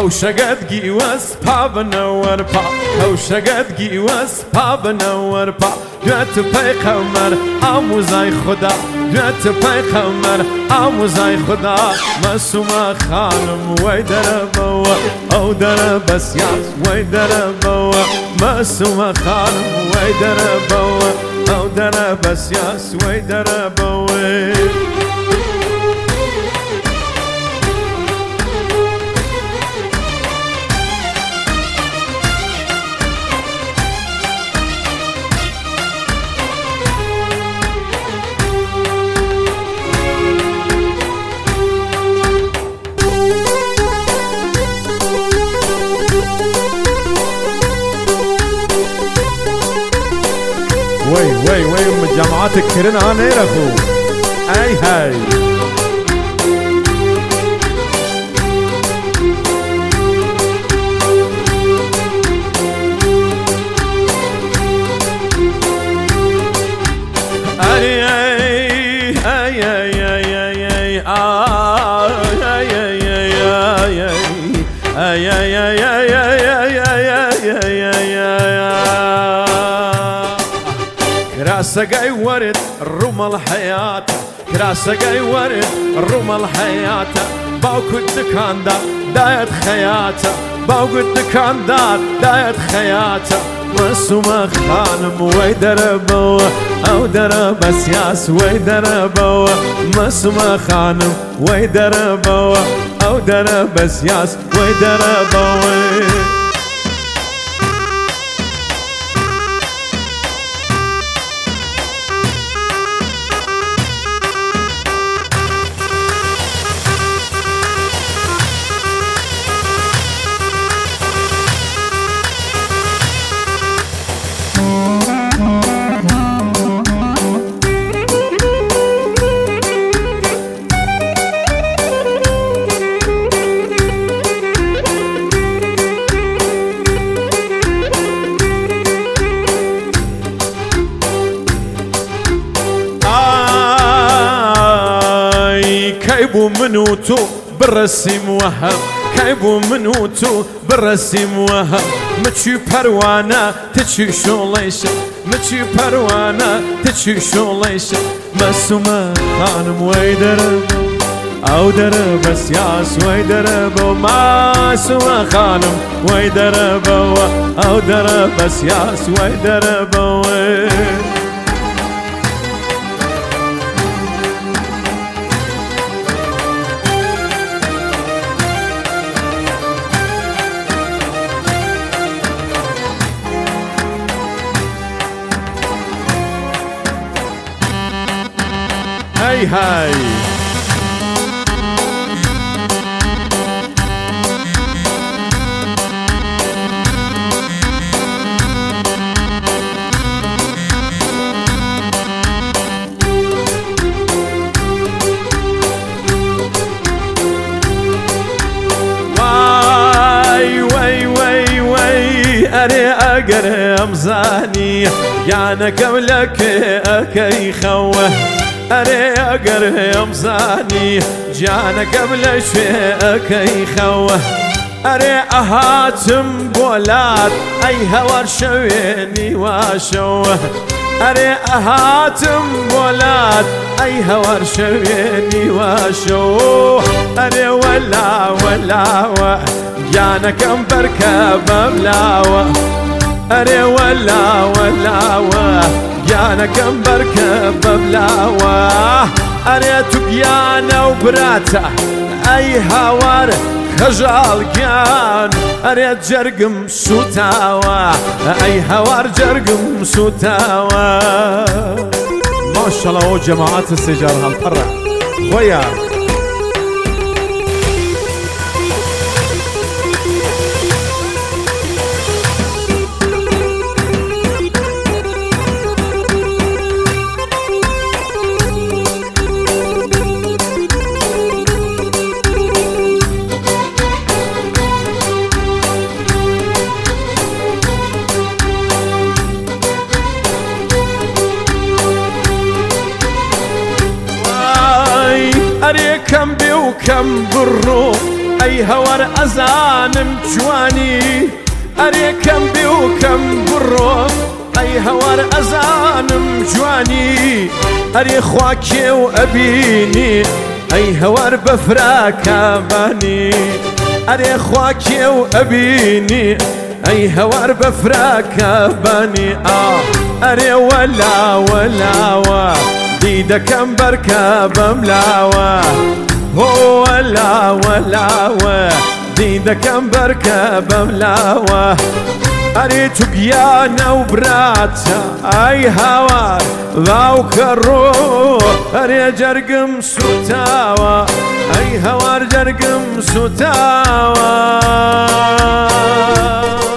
هوشقت قيوس بابنا وربا هوشقت قيوس بابنا وربا دوات پیغمبر آموزای خدا دوات پیغمبر آموزای خدا مسوما خانم وی در بوا او در بسیاس وی در بوا مسوما خانم وی در بوا او در بسیاس وی در بوا وي من جامعات كرين انا يرفو اي هاي كراسة ورد الروم الحياة كراسة ورد الروم الحياة باوكو الدكان دايت خياته باوكو الدكان دايت خياته مسوما خانم ويدر بوا او در بسياس ويدر بوا مسوما خانم ويدر بوا او در بسياس ويدر بوا كيبو منوتو بالرسم وهم كيبو منوتو بالرسم وهم متشي بروانا تشي شوليش متشي بروانا تشي شوليش مسوما خانم ويدر او در بسياس ويدر بو مسوما خانم ويدر بو او در بسياس ويدر بو هاي هاي أري أقر أمزاني يعني قبلك أكي خوه أري أقر أمزاني جانا قبل شيء خوه أري أهاتم بولاد أي هور شويني واشوه أري أهاتم بولاد أي هور شويني واشوه أري ولا جانا كم بركب ملاوة أري ولا جانا كم بركب ملاوة أري تقيانا وبراته أي هوار خجال كان أري جرقم سوتاوة أي هوار جرقم سوتاوة ما شاء الله جماعات السجار هالقرة خويا أري كم بي وكم برو ئەی هەوار ئەزانم جوانی ئەرێ کەم بێ و کەم بڕۆ ئەی هەوار ئەزانم جوانی ئەرێ خوا کێو ئەبینی ئەی هەوار بەفراکەبانی ئەرێ خوا کێو ئەبینی ئەی هەوار بەفراکەبانی ئەرێ وەلاوە لاوە دیدەکەم بەرکە بەم لاوە وەلاوە لاوە دیدەکەم بەرکە بەم لاوە ئەرێ توگیانە و براتە ئەی هاوار ڕاوکە ڕۆ ئەرێ جەرگم سوتاوە ئەی هەوار جەرگم سوتاوە